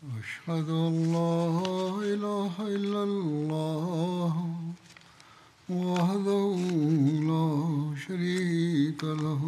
أشهد أن لا إله إلا الله وحده لا شريك له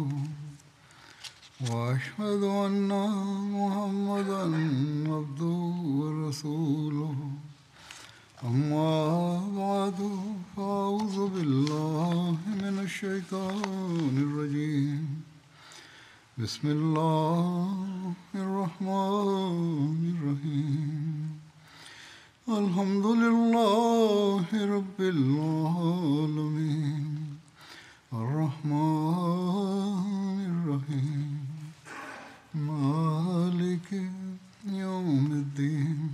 وأشهد أن محمدا عبده ورسوله أما بعد فأعوذ بالله من الشيطان الرجيم بسم الله الرحمن الرحيم الحمد لله رب العالمين الرحمن الرحيم مالك يوم الدين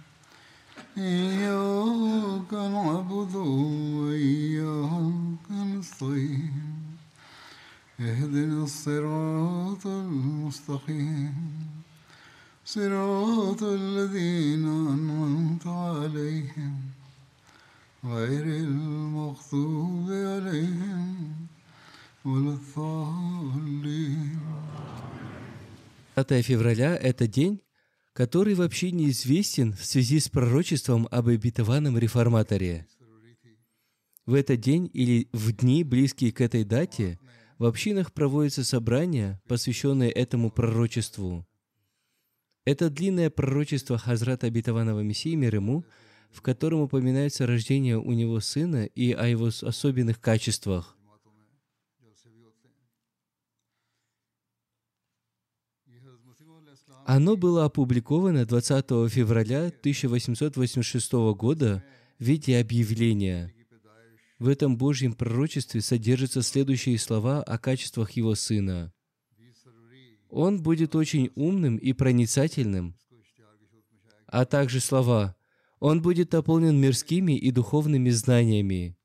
إياك نعبد وإياك نستعين اهدنا الصراط المستقيم صراط الذين أنعمت عليهم غير المغضوب عليهم ولا الضالين. 5 февраля – это день, который вообще неизвестен в связи с пророчеством об обетованном реформаторе. В этот день или в дни, близкие к этой дате, в общинах проводятся собрания, посвященные этому пророчеству. Это длинное пророчество Хазрата обетованного Мессии, мир ему, в котором упоминается рождение у него сына и о его особенных качествах. Оно было опубликовано 20 февраля 1886 года в виде объявления. В этом Божьем пророчестве содержатся следующие слова о качествах его сына. Он будет очень умным и проницательным, а также слова «Он будет наполнен мирскими и духовными знаниями».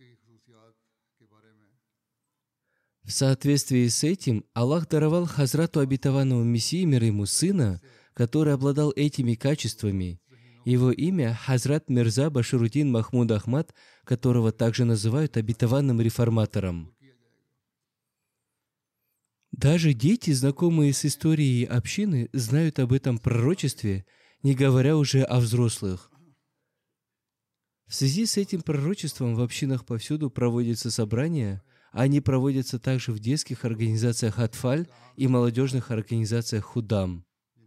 В соответствии с этим Аллах даровал Хазрату обетованному Мессии, мир ему, сына, который обладал этими качествами. Его имя Хазрат Мирза Башируддин Махмуд Ахмад, которого также называют обетованным реформатором. Даже дети, знакомые с историей общины, знают об этом пророчестве, не говоря уже о взрослых. В связи с этим пророчеством в общинах повсюду проводятся собрания, они проводятся также в детских организациях Атфаль и молодежных организациях Худам.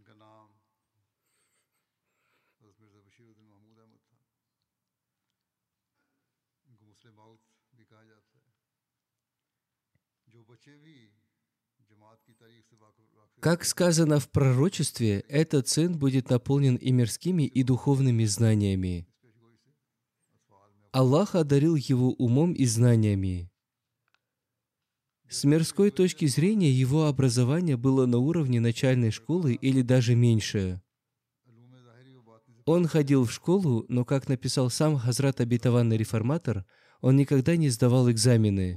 Как сказано в пророчестве, этот сын будет наполнен и мирскими, и духовными знаниями. Аллах одарил его умом и знаниями. С мирской точки зрения его образование было на уровне начальной школы или даже меньше. Он ходил в школу, но, как написал сам Хазрат обетованный реформатор, он никогда не сдавал экзамены.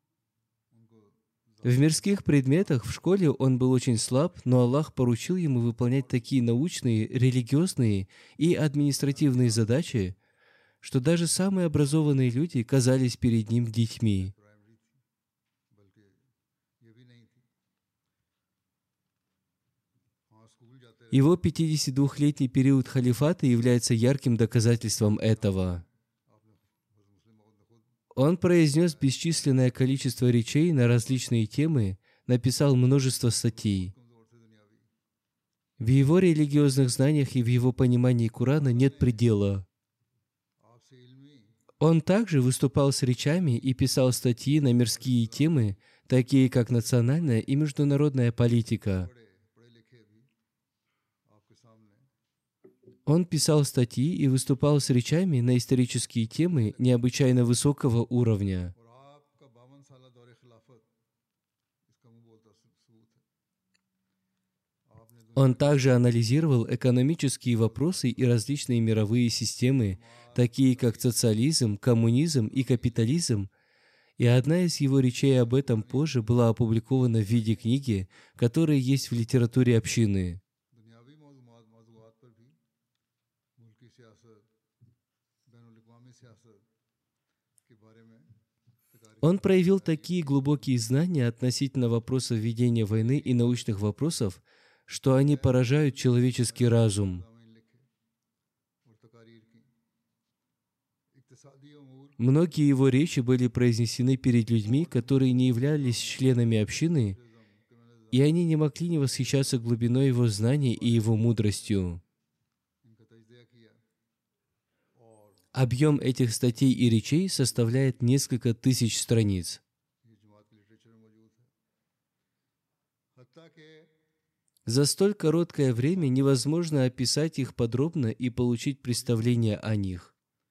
В мирских предметах в школе он был очень слаб, но Аллах поручил ему выполнять такие научные, религиозные и административные задачи, что даже самые образованные люди казались перед ним детьми. Его 52-летний период халифата является ярким доказательством этого. Он произнес бесчисленное количество речей на различные темы, написал множество статей. В его религиозных знаниях и в его понимании Корана нет предела. Он также выступал с речами и писал статьи на мирские темы, такие как национальная и международная политика. Он писал статьи и выступал с речами на исторические темы необычайно высокого уровня. Он также анализировал экономические вопросы и различные мировые системы, такие как социализм, коммунизм и капитализм, и одна из его речей об этом позже была опубликована в виде книги, которая есть в литературе общины. Он проявил такие глубокие знания относительно вопросов ведения войны и научных вопросов, что они поражают человеческий разум. Многие его речи были произнесены перед людьми, которые не являлись членами общины, и они не могли не восхищаться глубиной его знаний и его мудростью. Объем этих статей и речей составляет несколько тысяч страниц. За столь короткое время невозможно описать их подробно и получить представление о них.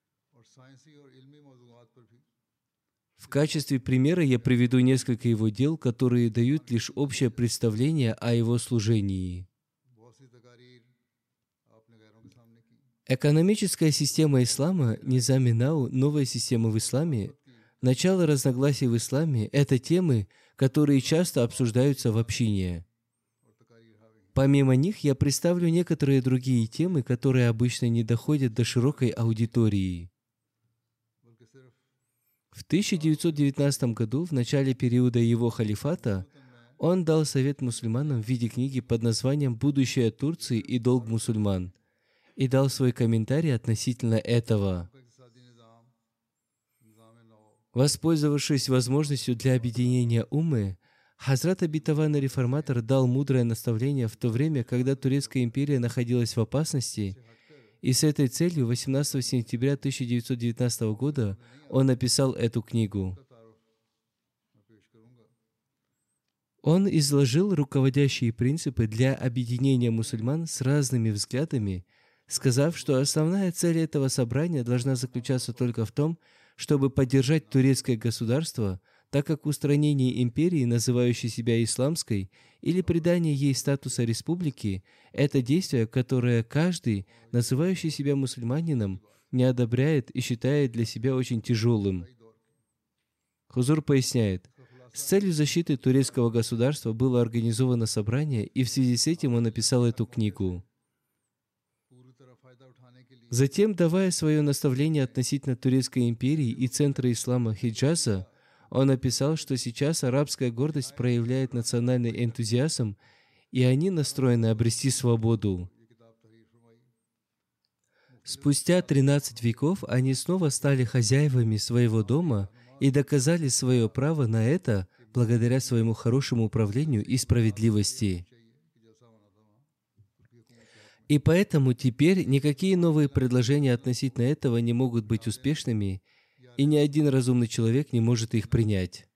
В качестве примера я приведу несколько его дел, которые дают лишь общее представление о его служении. Экономическая система ислама, Низам Нау, новая система в исламе, начало разногласий в исламе – это темы, которые часто обсуждаются в общине. Помимо них, я представлю некоторые другие темы, которые обычно не доходят до широкой аудитории. В 1919 году, в начале периода его халифата, он дал совет мусульманам в виде книги под названием «Будущее Турции и долг мусульман» и дал свой комментарий относительно этого. Воспользовавшись возможностью для объединения уммы, Хазрат обетованный реформатор дал мудрое наставление в то время, когда Турецкая империя находилась в опасности, и с этой целью 18 сентября 1919 года он написал эту книгу. Он изложил руководящие принципы для объединения мусульман с разными взглядами, сказав, что основная цель этого собрания должна заключаться только в том, чтобы поддержать турецкое государство, так как устранение империи, называющей себя исламской, или придание ей статуса республики – это действие, которое каждый, называющий себя мусульманином, не одобряет и считает для себя очень тяжелым. Хузур поясняет, с целью защиты турецкого государства было организовано собрание, и в связи с этим он написал эту книгу. Затем, давая свое наставление относительно Турецкой империи и центра ислама Хиджаза, он написал, что сейчас арабская гордость проявляет национальный энтузиазм, и они настроены обрести свободу. Спустя 13 веков они снова стали хозяевами своего дома и доказали свое право на это благодаря своему хорошему управлению и справедливости. И поэтому теперь никакие новые предложения относительно этого не могут быть успешными, и ни один разумный человек не может их принять.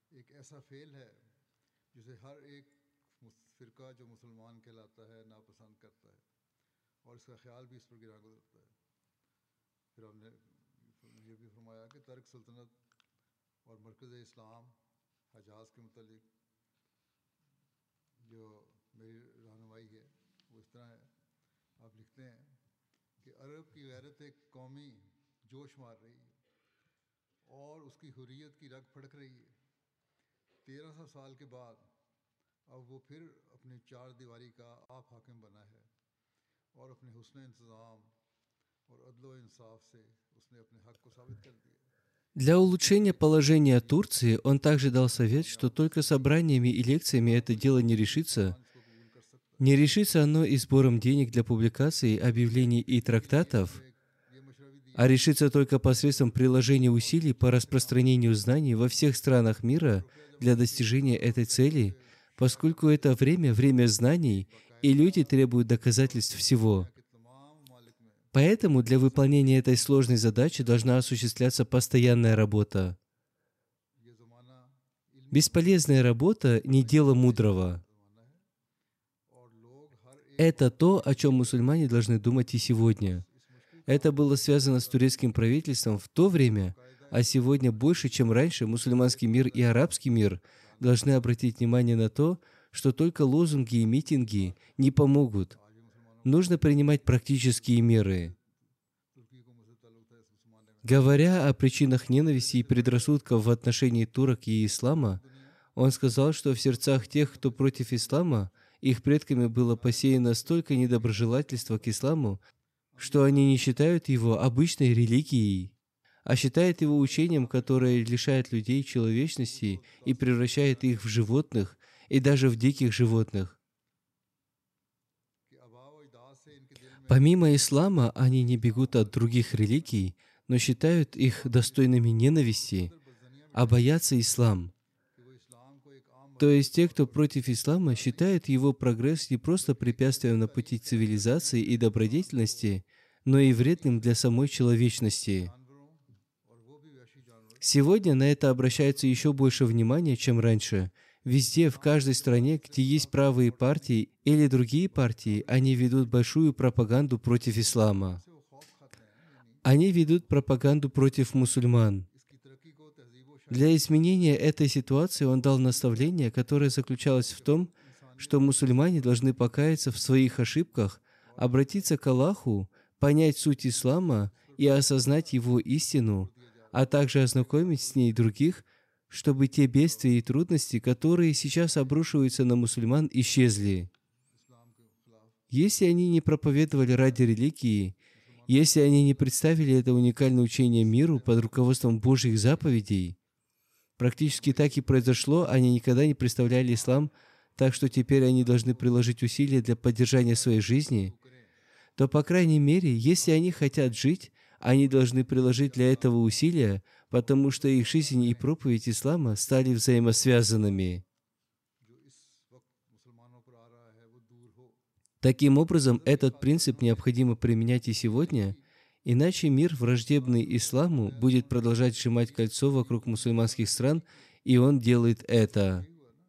और उसकी हुर्रियत की रग फड़क रही है। 1300 साल के बाद अब वो फिर अपनी चार दीवारी का आप हाकिम बना है और अपने हुस्न इंतज़ाम और अदल व इंसाफ से उसने अपने हक को साबित कर दिया। Для улучшения положения Турции он также дал совет, что только собраниями и лекциями это дело не решится. Не решится оно и сбором денег для публикации, объявлений и трактатов, а решится только посредством приложения усилий по распространению знаний во всех странах мира для достижения этой цели, поскольку это время знаний, и люди требуют доказательств всего. Поэтому для выполнения этой сложной задачи должна осуществляться постоянная работа. Бесполезная работа – не дело мудрого. Это то, о чем мусульмане должны думать и сегодня. Это было связано с турецким правительством в то время, а сегодня больше, чем раньше, мусульманский мир и арабский мир должны обратить внимание на то, что только лозунги и митинги не помогут. Нужно принимать практические меры. Говоря о причинах ненависти и предрассудков в отношении турок и ислама, он сказал, что в сердцах тех, кто против ислама, их предками было посеяно столько недоброжелательства к исламу, что они не считают его обычной религией, а считают его учением, которое лишает людей человечности и превращает их в животных и даже в диких животных. Помимо ислама, они не бегут от других религий, но считают их достойными ненависти, а боятся ислам. То есть те, кто против ислама, считают его прогресс не просто препятствием на пути цивилизации и добродетельности, но и вредным для самой человечности. Сегодня на это обращается еще больше внимания, чем раньше. Везде, в каждой стране, где есть правые партии или другие партии, они ведут большую пропаганду против ислама. Они ведут пропаганду против мусульман. Для изменения этой ситуации он дал наставление, которое заключалось в том, что мусульмане должны покаяться в своих ошибках, обратиться к Аллаху, понять суть ислама и осознать его истину, а также ознакомить с ней других, чтобы те бедствия и трудности, которые сейчас обрушиваются на мусульман, исчезли. Если они не проповедовали ради религии, если они не представили это уникальное учение миру под руководством Божьих заповедей, практически так и произошло, они никогда не представляли ислам, так что теперь они должны приложить усилия для поддержания своей жизни, то, по крайней мере, если они хотят жить, они должны приложить для этого усилия, потому что их жизнь и проповедь ислама стали взаимосвязанными. Таким образом, этот принцип необходимо применять и сегодня, иначе мир, враждебный исламу, будет продолжать сжимать кольцо вокруг мусульманских стран, и он делает это.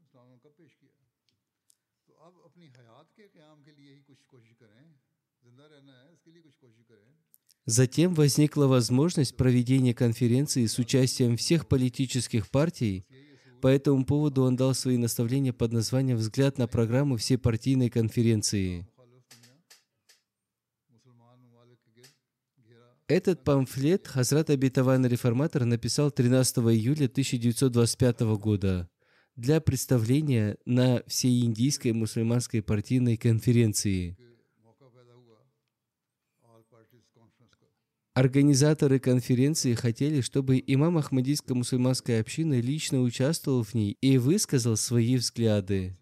Затем возникла возможность проведения конференции с участием всех политических партий. По этому поводу он дал свои наставления под названием «Взгляд на программу всепартийной конференции». Этот памфлет Хазрат Обетованный Реформатор написал 13 июля 1925 года для представления на Всеиндийской мусульманской партийной конференции. Организаторы конференции хотели, чтобы имам Ахмадийской мусульманской общины лично участвовал в ней и высказал свои взгляды.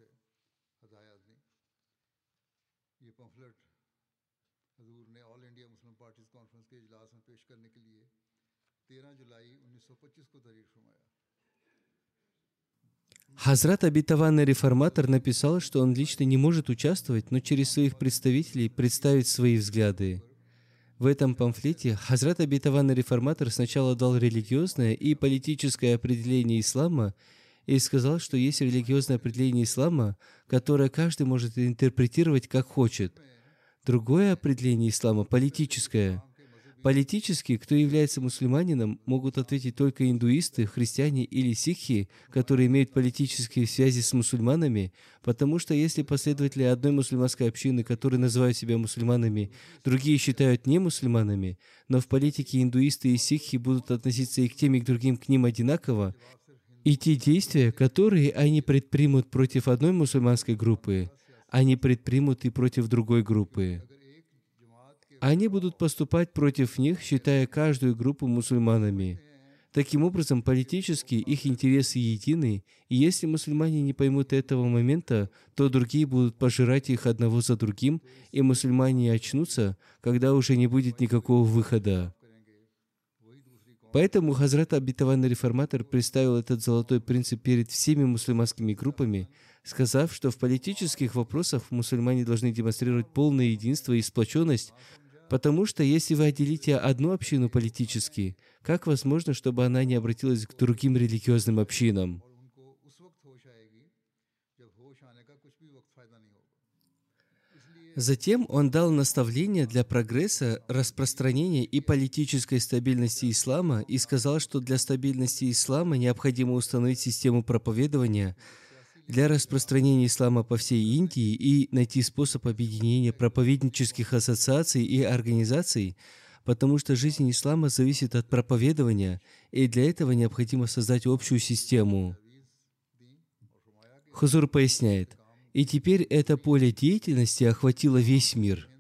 Хазрат Обетованный Реформатор написал, что он лично не может участвовать, но через своих представителей представить свои взгляды. В этом памфлете Хазрат Обетованный Реформатор сначала дал религиозное и политическое определение ислама и сказал, что есть религиозное определение ислама, которое каждый может интерпретировать как хочет. Другое определение ислама – политическое. Политически, кто является мусульманином, могут ответить только индуисты, христиане или сикхи, которые имеют политические связи с мусульманами, потому что если последователи одной мусульманской общины, которые называют себя мусульманами, другие считают не мусульманами, но в политике индуисты и сикхи будут относиться и к тем, и к другим к ним одинаково, и те действия, которые они предпримут против одной мусульманской группы, они предпримут и против другой группы. Они будут поступать против них, считая каждую группу мусульманами. Таким образом, политически их интересы едины, и если мусульмане не поймут этого момента, то другие будут пожирать их одного за другим, и мусульмане очнутся, когда уже не будет никакого выхода. Поэтому Хазрат Обетованный Реформатор представил этот золотой принцип перед всеми мусульманскими группами, сказав, что в политических вопросах мусульмане должны демонстрировать полное единство и сплоченность, потому что если вы отделите одну общину политически, как возможно, чтобы она не обратилась к другим религиозным общинам? Затем он дал наставления для прогресса, распространения и политической стабильности ислама и сказал, что для стабильности ислама необходимо установить систему проповедования для распространения ислама по всей Индии и найти способ объединения проповеднических ассоциаций и организаций, потому что жизнь ислама зависит от проповедования, и для этого необходимо создать общую систему. Хузур поясняет, и теперь это поле деятельности охватило весь мир.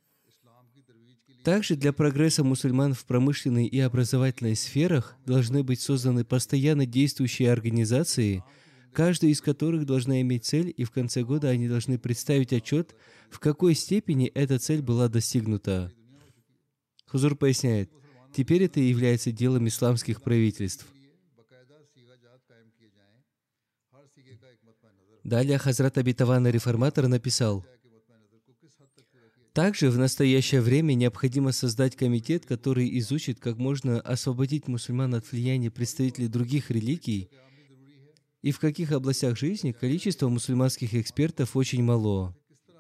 Также для прогресса мусульман в промышленной и образовательной сферах должны быть созданы постоянно действующие организации, каждая из которых должна иметь цель, и в конце года они должны представить отчет, в какой степени эта цель была достигнута. Хузур поясняет, Теперь это является делом исламских правительств. Далее Хазрат Обетованный Реформатор написал: также в настоящее время необходимо создать комитет, который изучит, как можно освободить мусульман от влияния представителей других религий и в каких областях жизни количество мусульманских экспертов очень мало.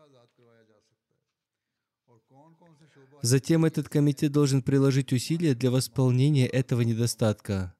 Затем этот комитет должен приложить усилия для восполнения этого недостатка.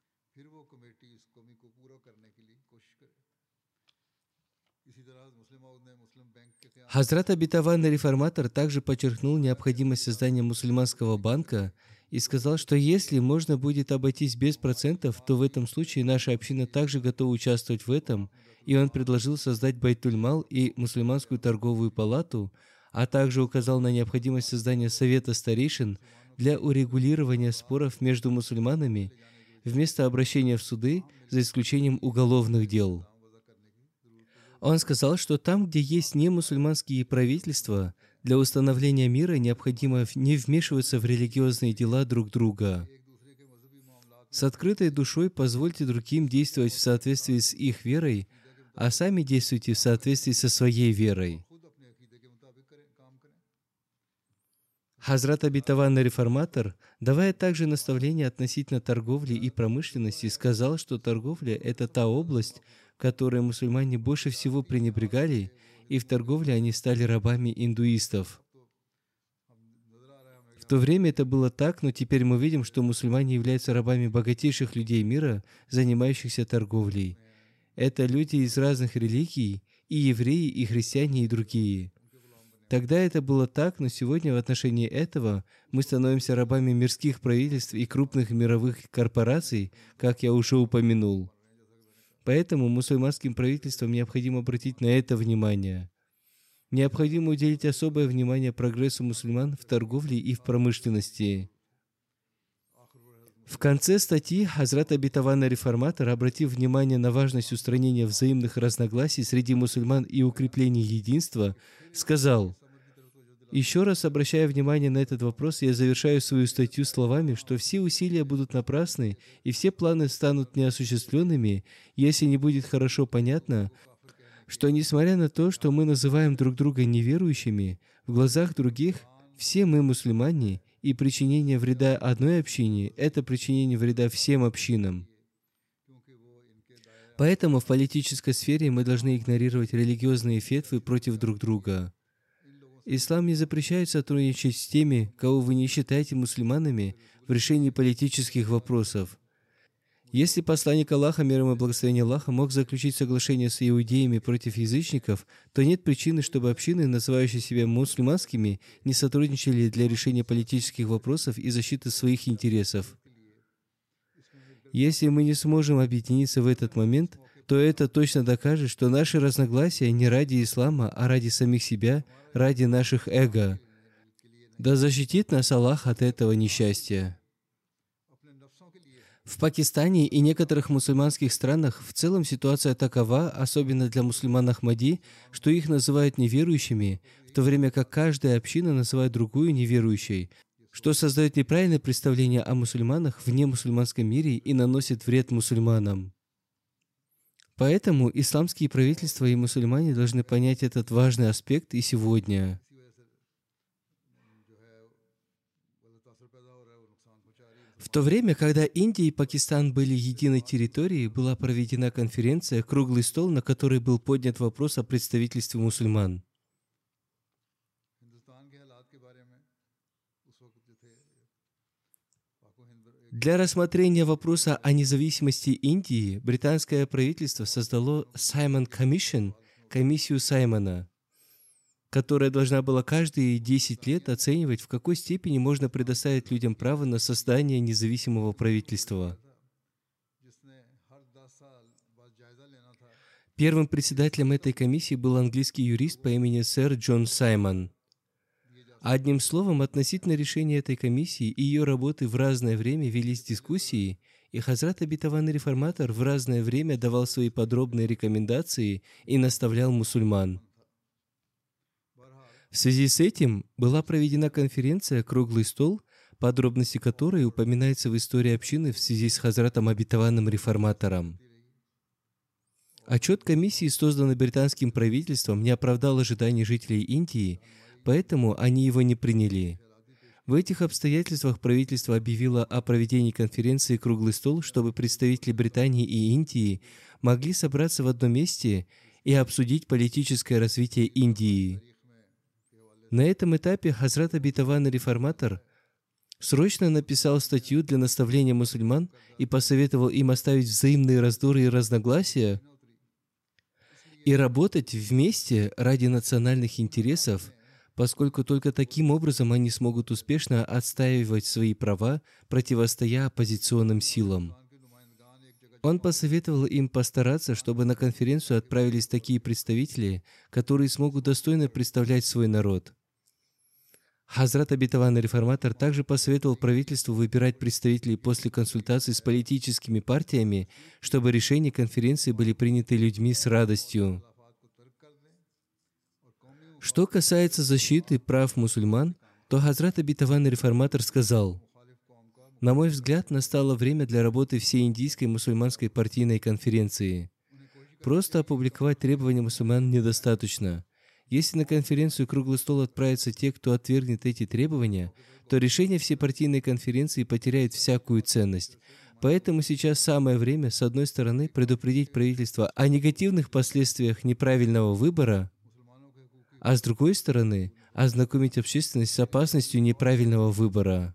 Хазрат Обетованный Реформатор также подчеркнул необходимость создания мусульманского банка и сказал, что если можно будет обойтись без процентов, то в этом случае наша община также готова участвовать в этом, и он предложил создать Байтуль-Мал и мусульманскую торговую палату, а также указал на необходимость создания совета старейшин для урегулирования споров между мусульманами вместо обращения в суды, за исключением уголовных дел. Он сказал, что там, где есть немусульманские правительства, для установления мира необходимо не вмешиваться в религиозные дела друг друга. С открытой душой позвольте другим действовать в соответствии с их верой, а сами действуйте в соответствии со своей верой. Хазрат Обетованный Реформатор, давая также наставления относительно торговли и промышленности, сказал, что торговля – это та область, которой мусульмане больше всего пренебрегали, и в торговле они стали рабами индуистов. В то время это было так, но теперь мы видим, что мусульмане являются рабами богатейших людей мира, занимающихся торговлей. Это люди из разных религий, и евреи, и христиане, и другие. Тогда это было так, но сегодня в отношении этого мы становимся рабами мирских правительств и крупных мировых корпораций, как я уже упомянул. Поэтому мусульманским правительствам необходимо обратить на это внимание. Необходимо уделить особое внимание прогрессу мусульман в торговле и в промышленности. В конце статьи Хазрат Обетованный Реформатор, обратив внимание на важность устранения взаимных разногласий среди мусульман и укрепления единства, сказал: «Еще раз обращая внимание на этот вопрос, я завершаю свою статью словами, что все усилия будут напрасны и все планы станут неосуществленными, если не будет хорошо понятно, что несмотря на то, что мы называем друг друга неверующими, в глазах других все мы мусульмане, и причинение вреда одной общине – это причинение вреда всем общинам. Поэтому в политической сфере мы должны игнорировать религиозные фетвы против друг друга. Ислам не запрещает сотрудничать с теми, кого вы не считаете мусульманами, в решении политических вопросов. Если посланник Аллаха, мир ему и благословение Аллаха, мог заключить соглашение с иудеями против язычников, то нет причины, чтобы общины, называющие себя мусульманскими, не сотрудничали для решения политических вопросов и защиты своих интересов. Если мы не сможем объединиться в этот момент, то это точно докажет, что наши разногласия не ради ислама, а ради самих себя, ради наших эго. Да защитит нас Аллах от этого несчастья. В Пакистане и некоторых мусульманских странах в целом ситуация такова, особенно для мусульман Ахмади, что их называют неверующими, в то время как каждая община называет другую неверующей, что создает неправильное представление о мусульманах в немусульманском мире и наносит вред мусульманам. Поэтому исламские правительства и мусульмане должны понять этот важный аспект и сегодня. В то время, когда Индия и Пакистан были единой территорией, была проведена конференция, круглый стол, на которой был поднят вопрос о представительстве мусульман. Для рассмотрения вопроса о независимости Индии британское правительство создало Саймон Commission, комиссию Саймона, которая должна была каждые 10 лет оценивать, в какой степени можно предоставить людям право на создание независимого правительства. Первым председателем этой комиссии был английский юрист по имени сэр Джон Саймон. Одним словом, относительно решения этой комиссии и ее работы в разное время велись дискуссии, и Хазрат Обетованный Реформатор в разное время давал свои подробные рекомендации и наставлял мусульман. В связи с этим была проведена конференция «Круглый стол», подробности которой упоминаются в истории общины в связи с Хазратом Обетованным Реформатором. Отчет комиссии, созданный британским правительством, не оправдал ожиданий жителей Индии, поэтому они его не приняли. В этих обстоятельствах правительство объявило о проведении конференции «Круглый стол», чтобы представители Британии и Индии могли собраться в одном месте и обсудить политическое развитие Индии. На этом этапе Хазрат Обетованный Реформатор срочно написал статью для наставления мусульман и посоветовал им оставить взаимные раздоры и разногласия и работать вместе ради национальных интересов, поскольку только таким образом они смогут успешно отстаивать свои права, противостоя оппозиционным силам. Он посоветовал им постараться, чтобы на конференцию отправились такие представители, которые смогут достойно представлять свой народ. Хазрат Обетованный Реформатор также посоветовал правительству выбирать представителей после консультаций с политическими партиями, чтобы решения конференции были приняты людьми с радостью. Что касается защиты прав мусульман, то Хазрат Обетованный Реформатор сказал: «На мой взгляд, настало время для работы всей индийской мусульманской партийной конференции. Просто опубликовать требования мусульман недостаточно. Если на конференцию «Круглый стол» отправятся те, кто отвергнет эти требования, то решение всепартийной конференции потеряет всякую ценность. Поэтому сейчас самое время, с одной стороны, предупредить правительство о негативных последствиях неправильного выбора, а с другой стороны, ознакомить общественность с опасностью неправильного выбора.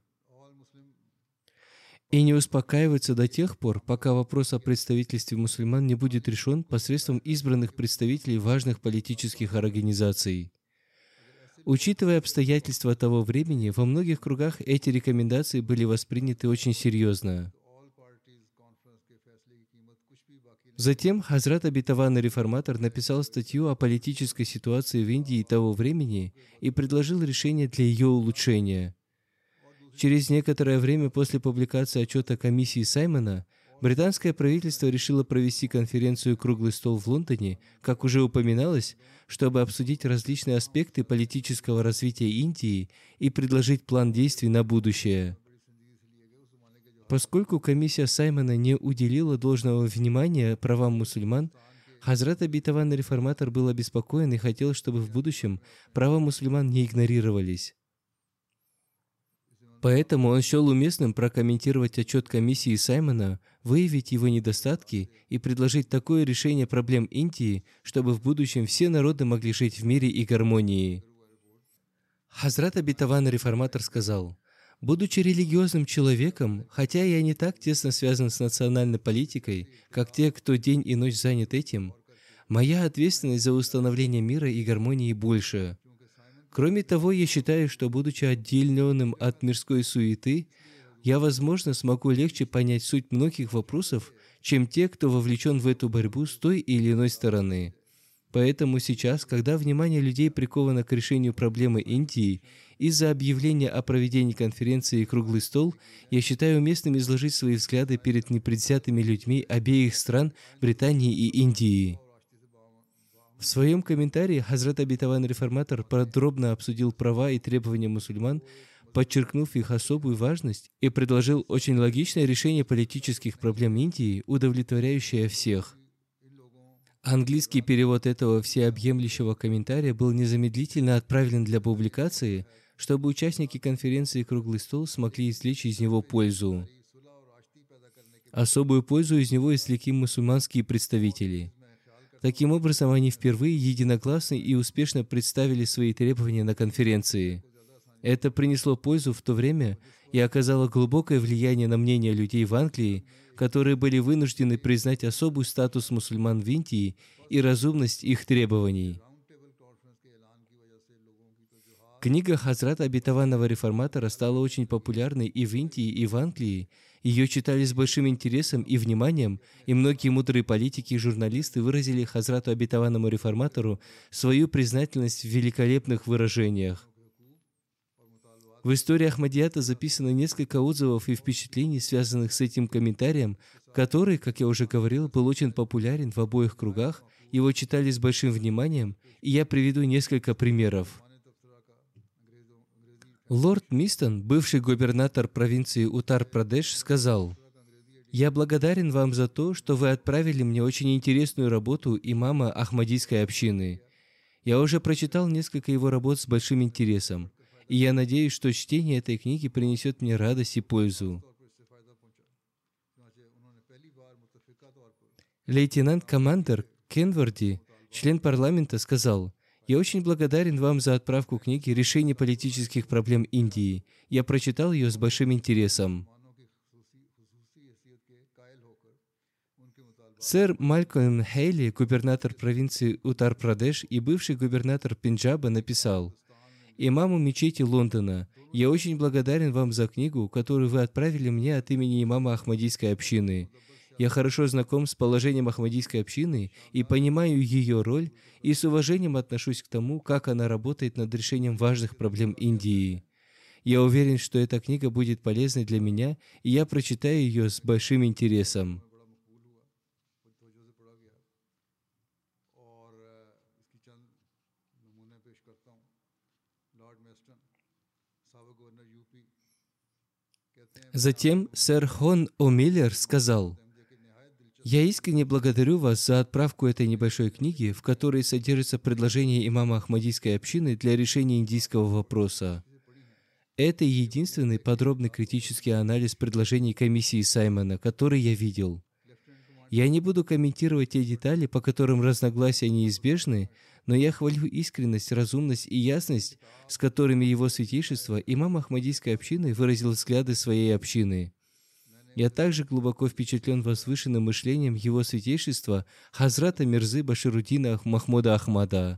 И не успокаиваться до тех пор, пока вопрос о представительстве мусульман не будет решен посредством избранных представителей важных политических организаций. Учитывая обстоятельства того времени, во многих кругах эти рекомендации были восприняты очень серьезно. Затем Хазрат Обетованный Реформатор написал статью о политической ситуации в Индии того времени и предложил решение для ее улучшения. Через некоторое время после публикации отчета комиссии Саймона, британское правительство решило провести конференцию «Круглый стол» в Лондоне, как уже упоминалось, чтобы обсудить различные аспекты политического развития Индии и предложить план действий на будущее. Поскольку комиссия Саймона не уделила должного внимания правам мусульман, Хазрат Обетованный Реформатор был обеспокоен и хотел, чтобы в будущем права мусульман не игнорировались. Поэтому он счел уместным прокомментировать отчет комиссии Саймона, выявить его недостатки и предложить такое решение проблем Индии, чтобы в будущем все народы могли жить в мире и гармонии. Хазрат Обетованный Реформатор сказал: «Будучи религиозным человеком, хотя я не так тесно связан с национальной политикой, как те, кто день и ночь занят этим, моя ответственность за установление мира и гармонии больше. Кроме того, я считаю, что, будучи отделенным от мирской суеты, я, возможно, смогу легче понять суть многих вопросов, чем те, кто вовлечен в эту борьбу с той или иной стороны. Поэтому сейчас, когда внимание людей приковано к решению проблемы Индии, из-за объявления о проведении конференции «Круглый стол», я считаю уместным изложить свои взгляды перед непредвзятыми людьми обеих стран, Британии и Индии». В своем комментарии Хазрат Обетованный Реформатор подробно обсудил права и требования мусульман, подчеркнув их особую важность, и предложил очень логичное решение политических проблем Индии, удовлетворяющее всех. Английский перевод этого всеобъемлющего комментария был незамедлительно отправлен для публикации, чтобы участники конференции «Круглый стол» смогли извлечь из него пользу. Особую пользу из него извлекли мусульманские представители. Таким образом, они впервые единогласно и успешно представили свои требования на конференции. Это принесло пользу в то время и оказало глубокое влияние на мнение людей в Англии, которые были вынуждены признать особый статус мусульман в Индии и разумность их требований. Книга Хазрата Обетованного Реформатора стала очень популярной и в Индии, и в Англии. Ее читали с большим интересом и вниманием, и многие мудрые политики и журналисты выразили Хазрату Обетованному Реформатору свою признательность в великолепных выражениях. В истории Ахмадията записано несколько отзывов и впечатлений, связанных с этим комментарием, который, как я уже говорил, был очень популярен в обоих кругах, его читали с большим вниманием, и я приведу несколько примеров. Лорд Мистон, бывший губернатор провинции Утар-Прадеш, сказал: «Я благодарен вам за то, что вы отправили мне очень интересную работу имама Ахмадийской общины. Я уже прочитал несколько его работ с большим интересом, и я надеюсь, что чтение этой книги принесет мне радость и пользу». Лейтенант-командер Кенварди, член парламента, сказал: «Я очень благодарен вам за отправку книги «Решение политических проблем Индии». Я прочитал ее с большим интересом». Сэр Малькольм Хейли, губернатор провинции Утар-Прадеш и бывший губернатор Пенджаба, написал: «Имаму мечети Лондона, я очень благодарен вам за книгу, которую вы отправили мне от имени имама Ахмадийской общины. Я хорошо знаком с положением Ахмадийской общины и понимаю ее роль, и с уважением отношусь к тому, как она работает над решением важных проблем Индии. Я уверен, что эта книга будет полезной для меня, и я прочитаю ее с большим интересом». Затем сэр Хон О'Миллер сказал: «Я искренне благодарю вас за отправку этой небольшой книги, в которой содержится предложение имама Ахмадийской общины для решения индийского вопроса. Это единственный подробный критический анализ предложений комиссии Саймона, который я видел. Я не буду комментировать те детали, по которым разногласия неизбежны, но я хвалю искренность, разумность и ясность, с которыми его святейшество, имам Ахмадийской общины, выразил взгляды своей общины. Я также глубоко впечатлен возвышенным мышлением его святейшества Хазрата Мирзы Башируддина Махмуда Ахмада».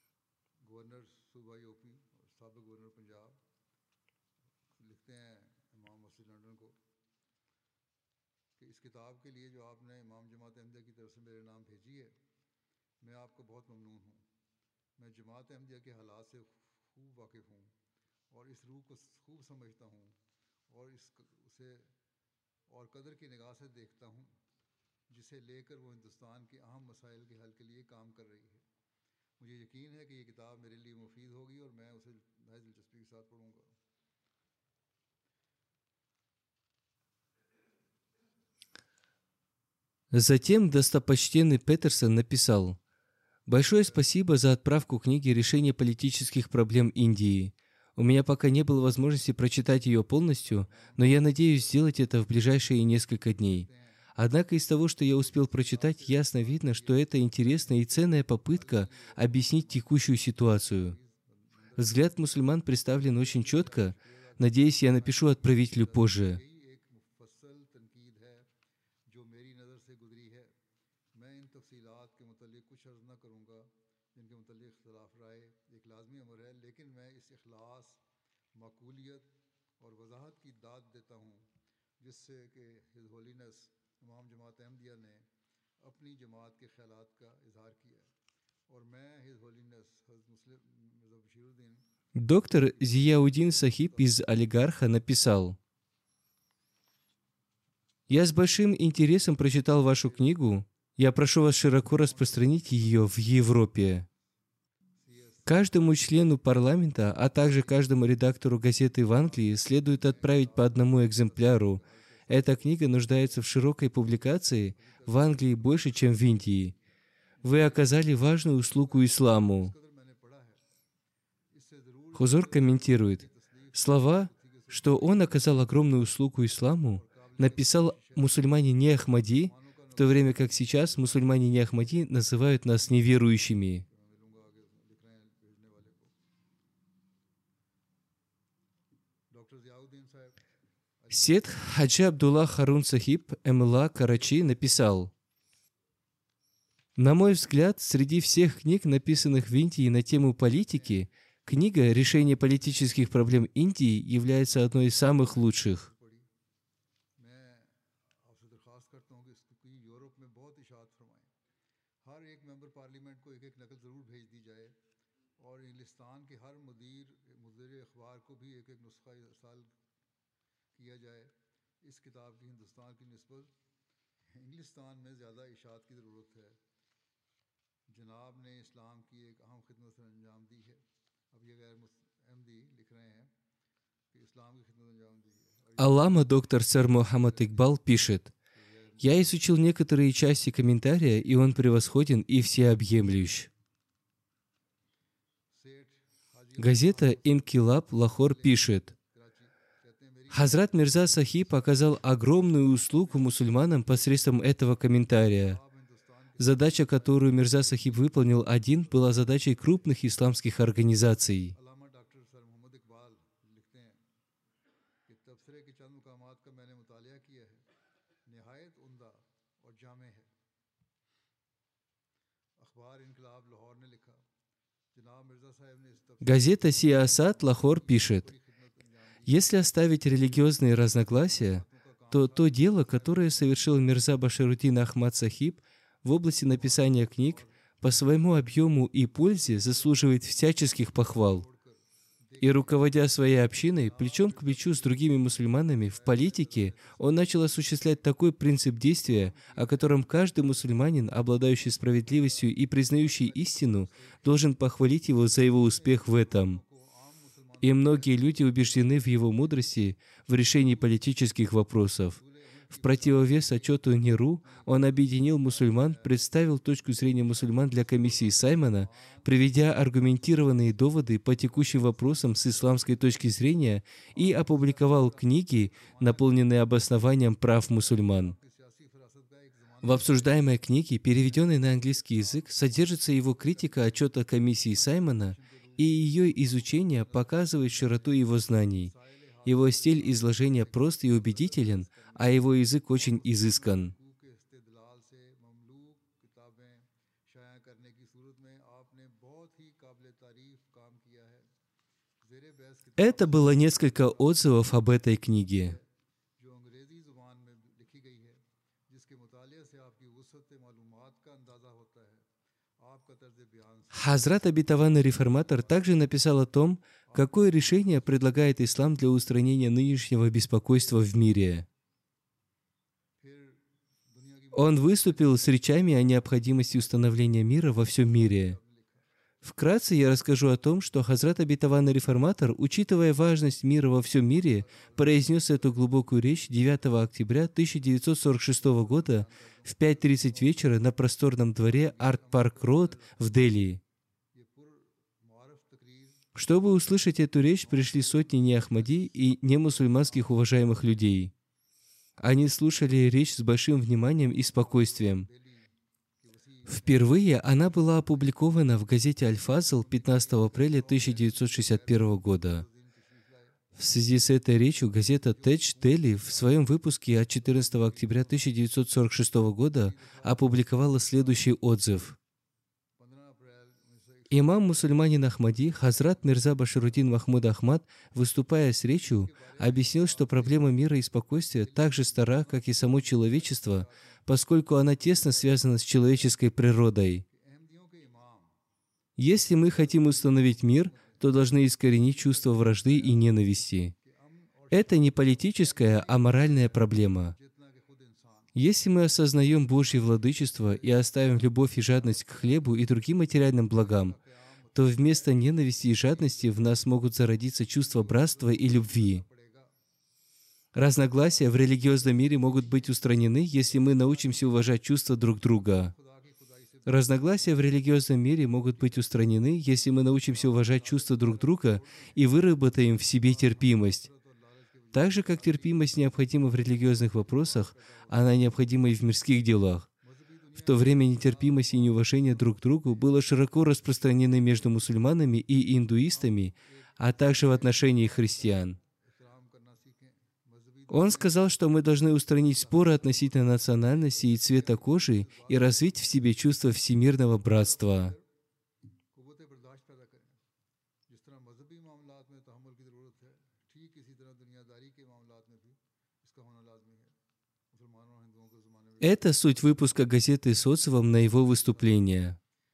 Затем достопочтенный Петерсон написал: «Большое спасибо за отправку книги «Решение политических проблем Индии». У меня пока не было возможности прочитать ее полностью, но я надеюсь сделать это в ближайшие несколько дней. Однако из того, что я успел прочитать, ясно видно, что это интересная и ценная попытка объяснить текущую ситуацию. Взгляд мусульман представлен очень четко. Надеюсь, я напишу отправителю позже». Доктор Зияудин Сахиб из Алигарха написал: «Я с большим интересом прочитал вашу книгу. Я прошу вас широко распространить ее в Европе. Каждому члену парламента, а также каждому редактору газеты в Англии следует отправить по одному экземпляру. Эта книга нуждается в широкой публикации в Англии больше, чем в Индии. Вы оказали важную услугу исламу». Хузур комментирует: слова, что он оказал огромную услугу исламу, написал мусульмане не Ахмади, в то время как сейчас мусульмане не Ахмади называют нас неверующими. Сет Хаджи Абдулла Харун Сахиб МЛА Карачи написал: «На мой взгляд, среди всех книг, написанных в Индии на тему политики, книга «Решение политических проблем Индии» является одной из самых лучших». Аллама доктор сэр Мухаммад Игбал пишет: «Я изучил некоторые части комментария, и он превосходен и всеобъемлющ». Газета «Инкилаб» Лахор пишет: «Хазрат Мирза Сахиб оказал огромную услугу мусульманам посредством этого комментария. Задача, которую Мирза Сахиб выполнил один, была задачей крупных исламских организаций». Газета «Сиясат» Лахор пишет: «Если оставить религиозные разногласия, то дело, которое совершил Мирза Башируддин Ахмад Сахиб в области написания книг, по своему объему и пользе заслуживает всяческих похвал. И, руководя своей общиной, плечом к плечу с другими мусульманами, в политике он начал осуществлять такой принцип действия, о котором каждый мусульманин, обладающий справедливостью и признающий истину, должен похвалить его за его успех в этом. И многие люди убеждены в его мудрости в решении политических вопросов. В противовес отчету НИРУ он объединил мусульман, представил точку зрения мусульман для комиссии Саймона, приведя аргументированные доводы по текущим вопросам с исламской точки зрения, и опубликовал книги, наполненные обоснованием прав мусульман. В обсуждаемой книге, переведенной на английский язык, содержится его критика отчета комиссии Саймона, и ее изучение показывает широту его знаний. Его стиль изложения прост и убедителен, а его язык очень изыскан. Это было несколько отзывов об этой книге. Хазрат Обетованный Реформатор также написал о том, какое решение предлагает ислам для устранения нынешнего беспокойства в мире. Он выступил с речами о необходимости установления мира во всем мире. Вкратце я расскажу о том, что Хазрат Обетованный Реформатор, учитывая важность мира во всем мире, произнес эту глубокую речь 9 октября 1946 года в 5:30 вечера на просторном дворе Арт-Парк-Роуд в Дели. Чтобы услышать эту речь, пришли сотни неахмади и немусульманских уважаемых людей. Они слушали речь с большим вниманием и спокойствием. Впервые она была опубликована в газете «Аль-Фазл» 15 апреля 1961 года. В связи с этой речью газета «Тэдж Дели» в своем выпуске от 14 октября 1946 года опубликовала следующий отзыв. Имам-мусульманин Ахмади Хазрат Мирза Башируддин Махмуд Ахмад, выступая с речью, объяснил, что проблема мира и спокойствия так же стара, как и само человечество, поскольку она тесно связана с человеческой природой. Если мы хотим установить мир, то должны искоренить чувство вражды и ненависти. Это не политическая, а моральная проблема. Если мы осознаем Божье владычество и оставим любовь и жадность к хлебу и другим материальным благам, то вместо ненависти и жадности в нас могут зародиться чувства братства и любви. Разногласия в религиозном мире могут быть устранены, если мы научимся уважать чувства друг друга. Разногласия в религиозном мире могут быть устранены, если мы научимся уважать чувства друг друга и выработаем в себе терпимость. Так же, как терпимость необходима в религиозных вопросах, она необходима и в мирских делах. В то время нетерпимость и неуважение друг к другу было широко распространены между мусульманами и индуистами, а также в отношении христиан. Он сказал, что мы должны устранить споры относительно национальности и цвета кожи и развить в себе чувство всемирного братства. Это суть выпуска газеты с отзывом на его выступление.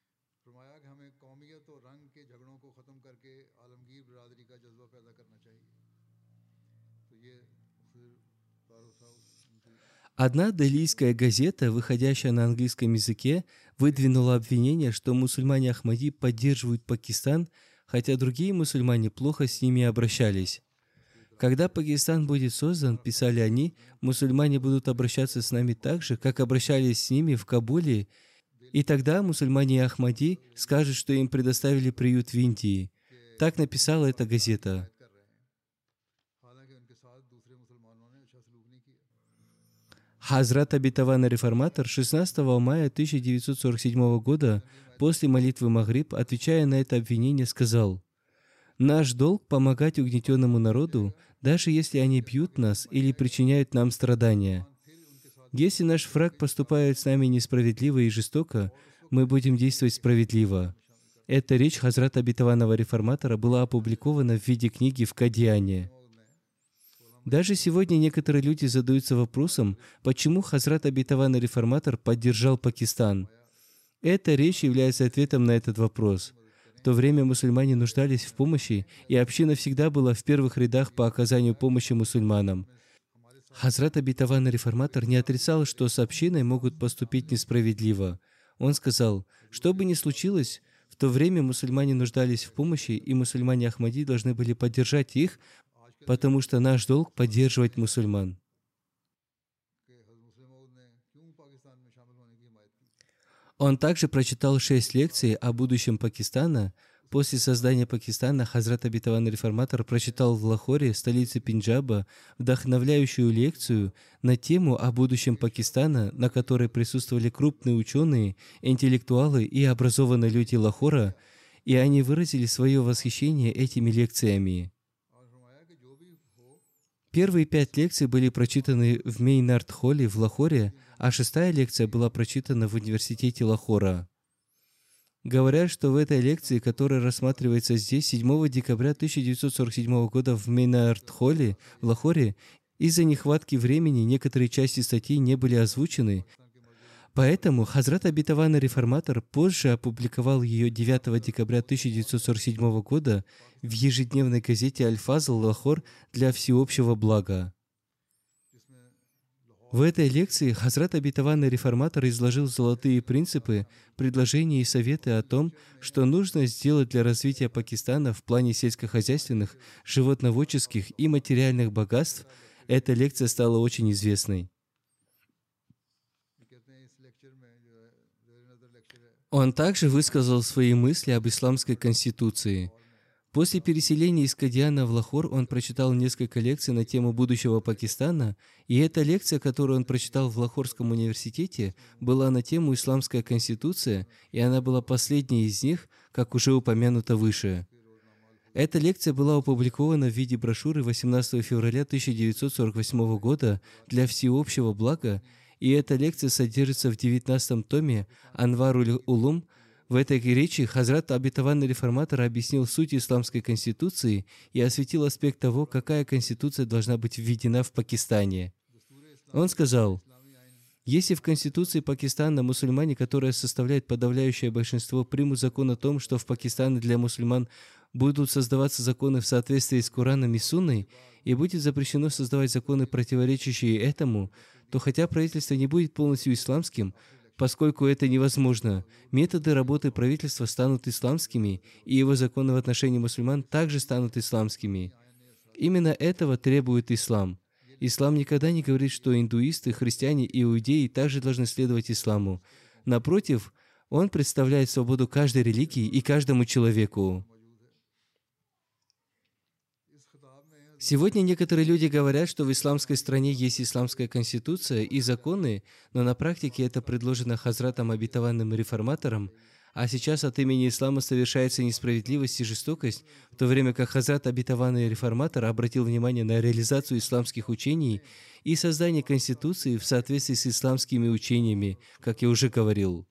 Одна делийская газета, выходящая на английском языке, выдвинула обвинение, что мусульмане Ахмади поддерживают Пакистан, хотя другие мусульмане плохо с ними обращались. Когда Пакистан будет создан, писали они, мусульмане будут обращаться с нами так же, как обращались с ними в Кабуле, и тогда мусульмане и Ахмади скажут, что им предоставили приют в Индии. Так написала эта газета. Хазрат Обетованный Реформатор 16 мая 1947 года после молитвы Магриб, отвечая на это обвинение, сказал: «Наш долг — помогать угнетенному народу, даже если они бьют нас или причиняют нам страдания. Если наш враг поступает с нами несправедливо и жестоко, мы будем действовать справедливо». Эта речь Хазрата Обетованного Реформатора была опубликована в виде книги в Кадиане. Даже сегодня некоторые люди задаются вопросом, почему Хазрат Обетованный Реформатор поддержал Пакистан. Эта речь является ответом на этот вопрос. В то время мусульмане нуждались в помощи, и община всегда была в первых рядах по оказанию помощи мусульманам. Хазрат Обетованный Реформатор не отрицал, что с общиной могут поступить несправедливо. Он сказал, что бы ни случилось, в то время мусульмане нуждались в помощи, и мусульмане Ахмади должны были поддержать их, потому что наш долг — поддерживать мусульман. Он также прочитал 6 лекций о будущем Пакистана. После создания Пакистана Хазрат Обетованный Реформатор прочитал в Лахоре, столице Пенджаба, вдохновляющую лекцию на тему о будущем Пакистана, на которой присутствовали крупные ученые, интеллектуалы и образованные люди Лахора, и они выразили свое восхищение этими лекциями. Первые 5 лекций были прочитаны в Мейнард-холле в Лахоре, а 6-я лекция была прочитана в университете Лахора. Говорят, что в этой лекции, которая рассматривается здесь, 7 декабря 1947 года в Мейнард-холле в Лахоре, из-за нехватки времени некоторые части статьи не были озвучены. Поэтому Хазрат Обетованный Реформатор позже опубликовал ее 9 декабря 1947 года в ежедневной газете «Аль-Фазл Лахор» для всеобщего блага. В этой лекции Хазрат Обетованный Реформатор изложил золотые принципы, предложения и советы о том, что нужно сделать для развития Пакистана в плане сельскохозяйственных, животноводческих и материальных богатств. Эта лекция стала очень известной. Он также высказал свои мысли об исламской конституции. После переселения из Кадиана в Лахор он прочитал несколько лекций на тему будущего Пакистана, и эта лекция, которую он прочитал в Лахорском университете, была на тему «Исламская конституция», и она была последней из них, как уже упомянуто выше. Эта лекция была опубликована в виде брошюры 18 февраля 1948 года для всеобщего блага, и эта лекция содержится в 19-м томе «Анваруль Улум». В этой речи Хазрат Обетованный Реформатор объяснил суть исламской конституции и осветил аспект того, какая конституция должна быть введена в Пакистане. Он сказал, если в Конституции Пакистана мусульмане, которые составляют подавляющее большинство, примут закон о том, что в Пакистане для мусульман будут создаваться законы в соответствии с Кораном и Сунной, и будет запрещено создавать законы, противоречащие этому, то хотя правительство не будет полностью исламским, поскольку это невозможно, методы работы правительства станут исламскими, и его законы в отношении мусульман также станут исламскими. Именно этого требует ислам. Ислам никогда не говорит, что индуисты, христиане и иудеи также должны следовать исламу. Напротив, он представляет свободу каждой религии и каждому человеку. Сегодня некоторые люди говорят, что в исламской стране есть исламская конституция и законы, но на практике это предложено Хазратом Обетованным Реформатором, а сейчас от имени ислама совершается несправедливость и жестокость, в то время как Хазрат Обетованный Реформатор обратил внимание на реализацию исламских учений и создание конституции в соответствии с исламскими учениями, как я уже говорил.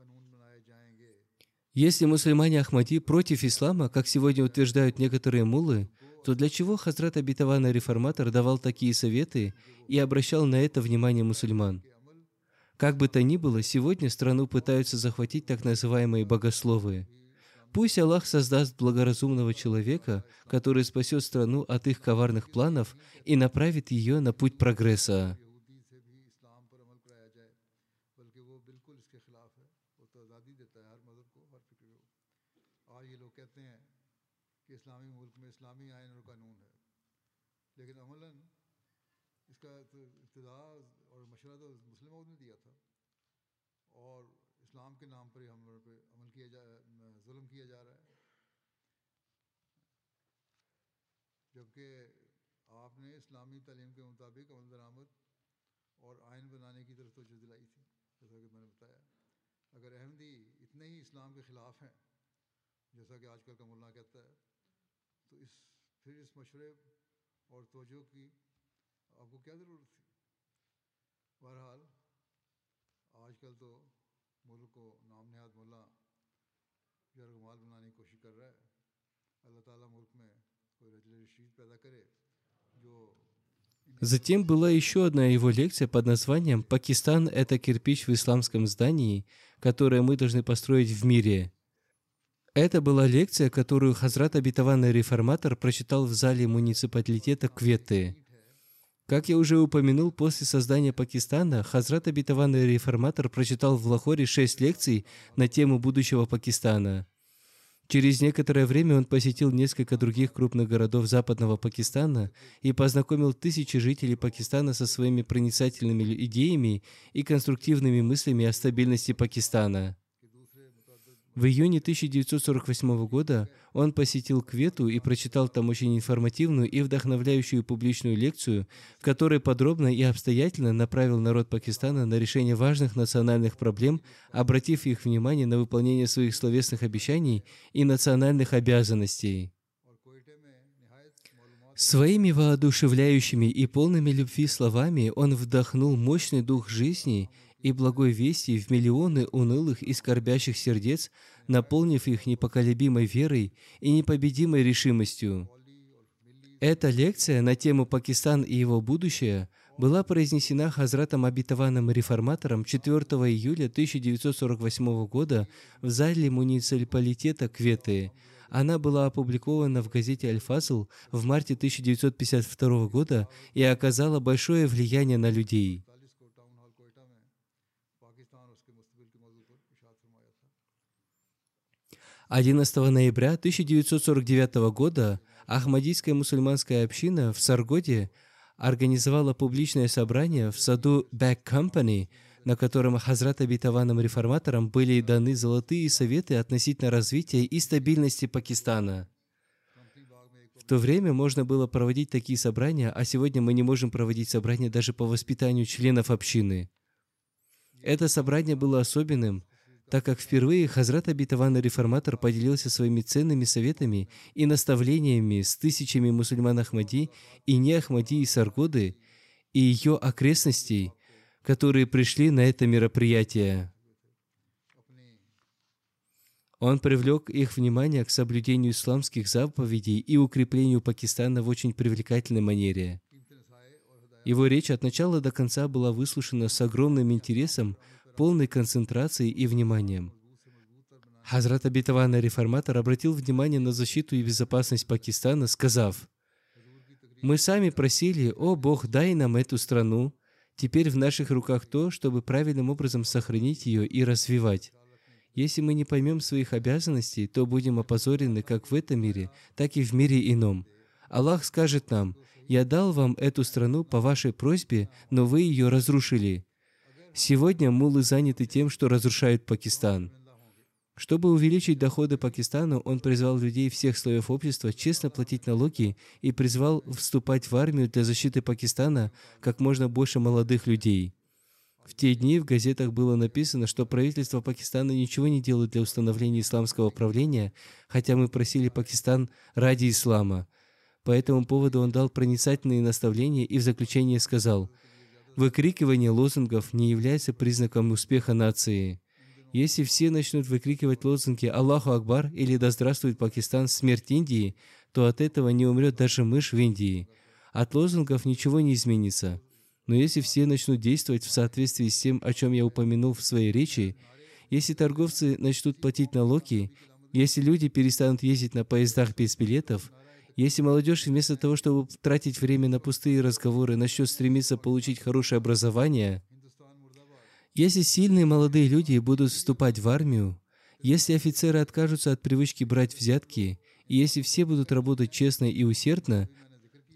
Если мусульмане Ахмади против ислама, как сегодня утверждают некоторые муллы, то для чего Хазрат Обетованный Реформатор давал такие советы и обращал на это внимание мусульман? Как бы то ни было, сегодня страну пытаются захватить так называемые богословы. Пусть Аллах создаст благоразумного человека, который спасет страну от их коварных планов и направит ее на путь прогресса. इसका इब्तिदा और मशवरा तो मुस्लिमों ने दिया था और इस्लाम के नाम पर ही हम लोगों पे अमल किया जुल्म किया जा रहा है जबकि आपने इस्लामी तालीम के मुताबिक अमल दरामद और आइन बनाने की तरफ तवज्जो दिलाई थी जैसा कि मैंने बताया अगर अहमदी इतने ही इस्लाम के ख़िलाफ़ हैं जैसा कि आजकल का मुल्ला कहता है तो फिर इस मशवरे और तवज्जो की आपको क्या ज़रूरत थी बहरहाल आजकल तो मुल्क को नाम नहाद मुल्ला यरगमाल बनाने की कोशिश कर रहा है अल्लाह ताला मुल्क में कोई रजल रशीद पैदा करे जो Затем была еще одна его лекция под названием «Пакистан – это кирпич в исламском здании, которое мы должны построить в мире». Это была лекция, которую Хазрат Обетованный Реформатор прочитал в зале муниципалитета Кветты. Как я уже упомянул, после создания Пакистана Хазрат Обетованный Реформатор прочитал в Лахоре 6 лекций на тему будущего Пакистана. Через некоторое время он посетил несколько других крупных городов западного Пакистана и познакомил тысячи жителей Пакистана со своими проницательными идеями и конструктивными мыслями о стабильности Пакистана. В июне 1948 года он посетил Квету и прочитал там очень информативную и вдохновляющую публичную лекцию, в которой подробно и обстоятельно направил народ Пакистана на решение важных национальных проблем, обратив их внимание на выполнение своих словесных обещаний и национальных обязанностей. Своими воодушевляющими и полными любви словами он вдохнул мощный дух жизни и благой вести в миллионы унылых и скорбящих сердец, наполнив их непоколебимой верой и непобедимой решимостью. Эта лекция на тему «Пакистан и его будущее» была произнесена Хазратом Обетованным Реформатором 4 июля 1948 года в зале муниципалитета Кветты. Она была опубликована в газете «Аль-Фазл» в марте 1952 года и оказала большое влияние на людей. 11 ноября 1949 года Ахмадийская мусульманская община в Саргоде организовала публичное собрание в саду Back Company, на котором Хазрат Обетованным Реформатором были даны золотые советы относительно развития и стабильности Пакистана. В то время можно было проводить такие собрания, а сегодня мы не можем проводить собрания даже по воспитанию членов общины. Это собрание было особенным, так как впервые Хазрат Обетованный Реформатор поделился своими ценными советами и наставлениями с тысячами мусульман Ахмади и не Ахмади из Саргоды и ее окрестностей, которые пришли на это мероприятие. Он привлек их внимание к соблюдению исламских заповедей и укреплению Пакистана в очень привлекательной манере. Его речь от начала до конца была выслушана с огромным интересом, полной концентрацией и вниманием. Хазрат Обетованный Реформатор обратил внимание на защиту и безопасность Пакистана, сказав: «Мы сами просили, о Бог, дай нам эту страну. Теперь в наших руках то, чтобы правильным образом сохранить ее и развивать. Если мы не поймем своих обязанностей, то будем опозорены как в этом мире, так и в мире ином. Аллах скажет нам: я дал вам эту страну по вашей просьбе, но вы ее разрушили». Сегодня муллы заняты тем, что разрушают Пакистан. Чтобы увеличить доходы Пакистану, он призвал людей всех слоев общества честно платить налоги и призвал вступать в армию для защиты Пакистана как можно больше молодых людей. В те дни в газетах было написано, что правительство Пакистана ничего не делает для установления исламского правления, хотя мы просили Пакистан ради ислама. По этому поводу он дал проницательные наставления и в заключение сказал: «Выкрикивание лозунгов не является признаком успеха нации. Если все начнут выкрикивать лозунги «Аллаху Акбар» или «Да здравствует Пакистан, смерть Индии», то от этого не умрет даже мышь в Индии. От лозунгов ничего не изменится. Но если все начнут действовать в соответствии с тем, о чем я упомянул в своей речи, если торговцы начнут платить налоги, если люди перестанут ездить на поездах без билетов, если молодежь вместо того, чтобы тратить время на пустые разговоры, начнет стремиться получить хорошее образование, если сильные молодые люди будут вступать в армию, если офицеры откажутся от привычки брать взятки, и если все будут работать честно и усердно,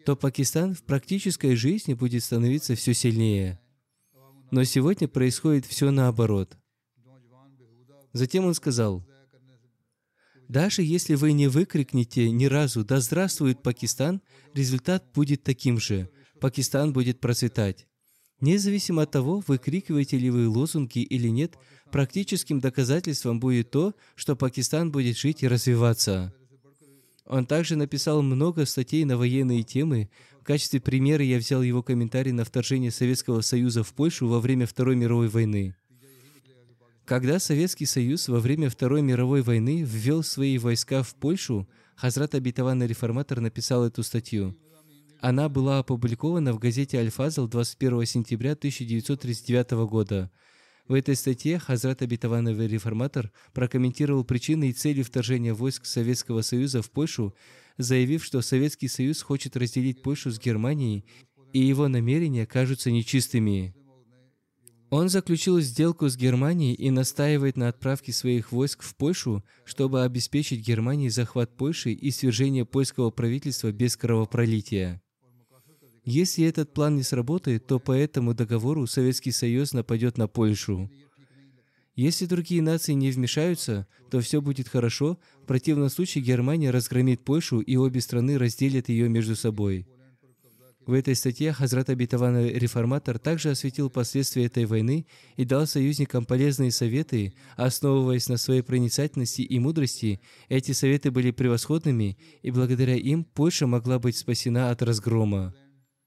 то Пакистан в практической жизни будет становиться все сильнее. Но сегодня происходит все наоборот. Затем он сказал: даже если вы не выкрикнете ни разу «Да здравствует Пакистан!», результат будет таким же. Пакистан будет процветать. Независимо от того, выкрикиваете ли вы лозунги или нет, практическим доказательством будет то, что Пакистан будет жить и развиваться. Он также написал много статей на военные темы. В качестве примера я взял его комментарий на вторжение Советского Союза в Польшу во время Второй мировой войны. Когда Советский Союз во время Второй мировой войны ввел свои войска в Польшу, Хазрат Обетованный Реформатор написал эту статью. Она была опубликована в газете «Аль-Фазл» 21 сентября 1939 года. В этой статье Хазрат Обетованный Реформатор прокомментировал причины и цели вторжения войск Советского Союза в Польшу, заявив, что Советский Союз хочет разделить Польшу с Германией, и его намерения кажутся нечистыми. Он заключил сделку с Германией и настаивает на отправке своих войск в Польшу, чтобы обеспечить Германии захват Польши и свержение польского правительства без кровопролития. Если этот план не сработает, то по этому договору Советский Союз нападет на Польшу. Если другие нации не вмешаются, то все будет хорошо, в противном случае Германия разгромит Польшу, и обе страны разделят ее между собой. В этой статье Хазрат Обетованный Реформатор также осветил последствия этой войны и дал союзникам полезные советы. Основываясь на своей проницательности и мудрости, эти советы были превосходными, и благодаря им Польша могла быть спасена от разгрома.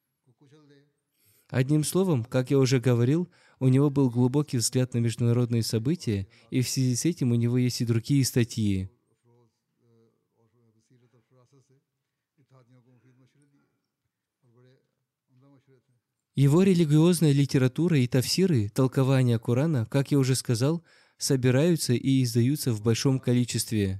Одним словом, как я уже говорил, у него был глубокий взгляд на международные события, и в связи с этим у него есть и другие статьи. Его религиозная литература и тафсиры, толкования Корана, как я уже сказал, собираются и издаются в большом количестве.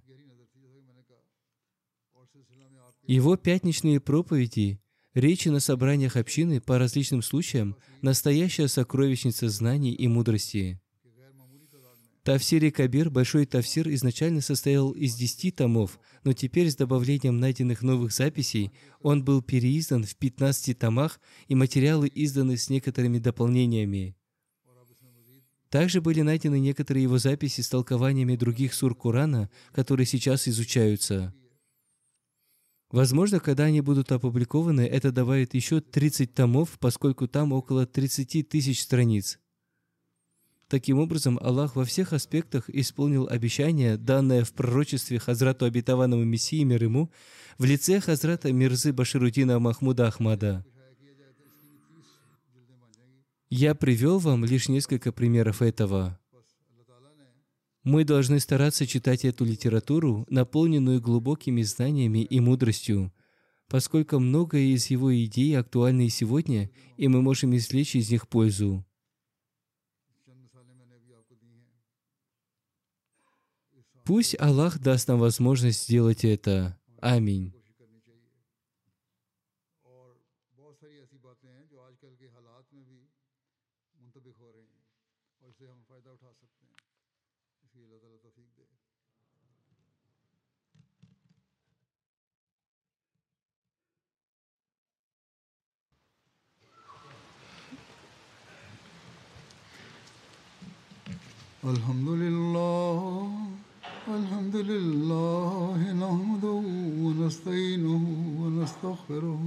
Его пятничные проповеди, речи на собраниях общины по различным случаям – настоящая сокровищница знаний и мудрости. Тафсир Кабир, Большой тафсир, изначально состоял из 10 томов, но теперь с добавлением найденных новых записей он был переиздан в 15 томах, и материалы изданы с некоторыми дополнениями. Также были найдены некоторые его записи с толкованиями других сур Корана, которые сейчас изучаются. Возможно, когда они будут опубликованы, это добавит еще 30 томов, поскольку там около 30 тысяч страниц. Таким образом, Аллах во всех аспектах исполнил обещание, данное в пророчестве Хазрату Обетованному Мессии мир ему, в лице Хазрата Мирзы Башируддина Махмуда Ахмада. Я привел вам лишь несколько примеров этого. Мы должны стараться читать эту литературу, наполненную глубокими знаниями и мудростью, поскольку многое из его идей актуальны и сегодня, и мы можем извлечь из них пользу. Пусть Аллах даст нам возможность сделать это. Аминь. Alhamdulillah. الحمد لله نحمده ونستعينه ونستغفره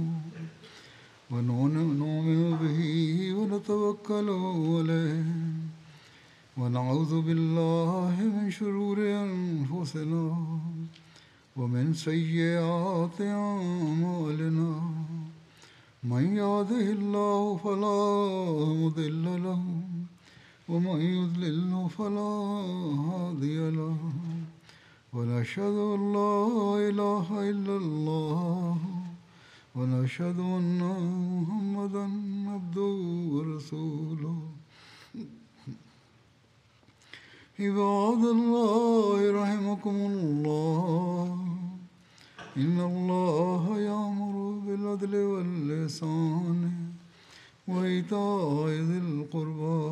ونؤمن به ونتوكل عليه ونعوذ بالله من شرور أنفسنا ومن سيئات أعمالنا من يهده الله فلا مضل له ومن يضلل فلا هادي له ونشهد أن لا إله إلا الله ونشهد أن محمدا عبده ورسوله عباد الله رحمكم الله إن الله يأمر بالعدل والإحسان وإيتاء ذي القربى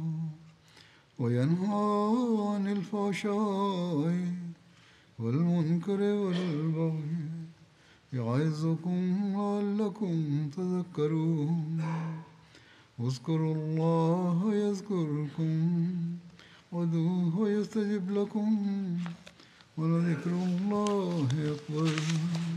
وينهى عن الفحشاء والمنكر والبغي يعظكم لعلكم تذكرون اذكروا الله يذكركم وادعوه يستجب لكم ولذكر الله أكبر